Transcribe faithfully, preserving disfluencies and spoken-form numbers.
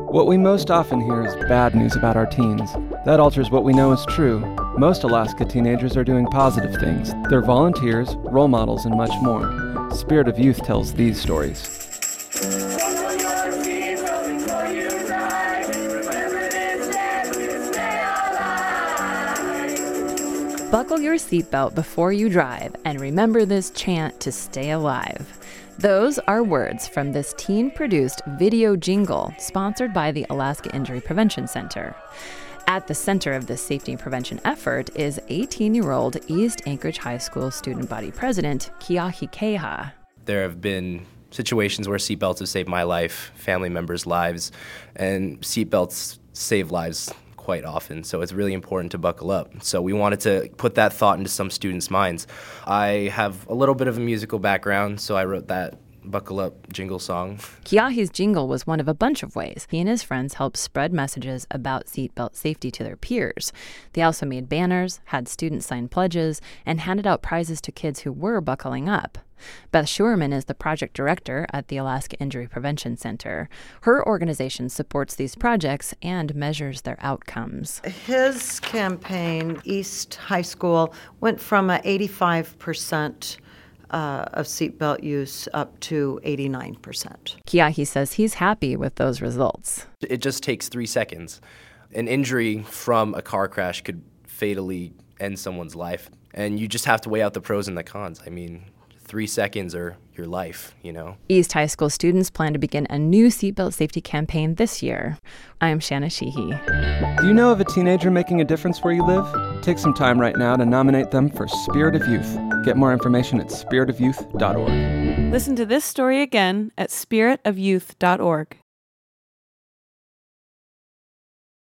What we most often hear is bad news about our teens. That alters what we know is true. Most Alaska teenagers are doing positive things. They're volunteers, role models, and much more. Spirit of Youth tells these stories. Buckle your seatbelt before you drive and remember this chant to stay alive. Those are words from this teen-produced video jingle sponsored by the Alaska Injury Prevention Center. At the center of this safety and prevention effort is eighteen-year-old East Anchorage High School student body president, Keahi Keha. There have been situations where seatbelts have saved my life, family members' lives, and seatbelts save lives quite often, so it's really important to buckle up. So we wanted to put that thought into some students' minds. I have a little bit of a musical background, so I wrote that Buckle Up jingle song. Keahi's jingle was one of a bunch of ways he and his friends helped spread messages about seatbelt safety to their peers. They also made banners, had students sign pledges, and handed out prizes to kids who were buckling up. Beth Schuerman is the project director at the Alaska Injury Prevention Center. Her organization supports these projects and measures their outcomes. His campaign, East High School, went from a eighty-five percent uh, of seatbelt use up to eighty-nine percent. Keahi says he's happy with those results. It just takes three seconds. An injury from a car crash could fatally end someone's life, and you just have to weigh out the pros and the cons. I mean, three seconds or your life, you know. East High School students plan to begin a new seatbelt safety campaign this year. I'm Shanna Sheehy. Do you know of a teenager making a difference where you live? Take some time right now to nominate them for Spirit of Youth. Get more information at spirit of youth dot org. Listen to this story again at spirit of youth dot org.